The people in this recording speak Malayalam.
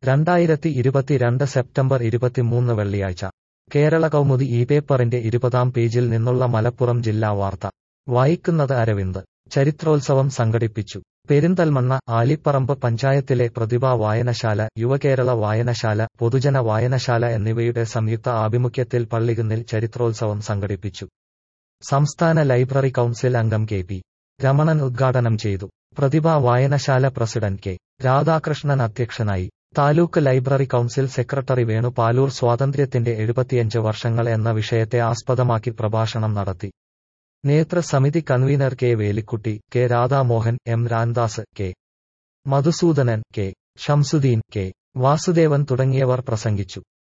2022 സെപ്റ്റംബർ 23 വെള്ളിയാഴ്ച കേരള കൗമുദി ഈ പേപ്പറിന്റെ 20-ാം പേജിൽ നിന്നുള്ള മലപ്പുറം ജില്ലാ വാർത്ത വായിക്കുന്നത് അരവിന്ദ്. ചരിത്രോത്സവം സംഘടിപ്പിച്ചു. പെരിന്തൽമണ്ണ. ആലിപ്പറമ്പ് പഞ്ചായത്തിലെ പ്രതിഭാ വായനശാല, യുവകേരള വായനശാല, പൊതുജന വായനശാല എന്നിവയുടെ സംയുക്ത ആഭിമുഖ്യത്തിൽ പള്ളികുന്നിൽ ചരിത്രോത്സവം സംഘടിപ്പിച്ചു. സംസ്ഥാന ലൈബ്രറി കൗൺസിൽ അംഗം കെ.പി. രമണൻ ഉദ്ഘാടനം ചെയ്തു. പ്രതിഭാ വായനശാല പ്രസിഡന്റ് കെ. രാധാകൃഷ്ണൻ അധ്യക്ഷനായി. Taluk library council secretary Venu Palur സ്വാതന്ത്ര്യത്തിന്റെ 75 വർഷങ്ങൾ എന്ന വിഷയത്തെ ആസ്പദമാക്കി പ്രഭാഷണം നടത്തി. നേതൃസമിതി convener K. Velikutty, K. Radhamohan, M. Ramdas, K. Madhusudanan, K. Shamsuddin, K. Vasudevan തുടങ്ങിയവർ പ്രസംഗിച്ചു.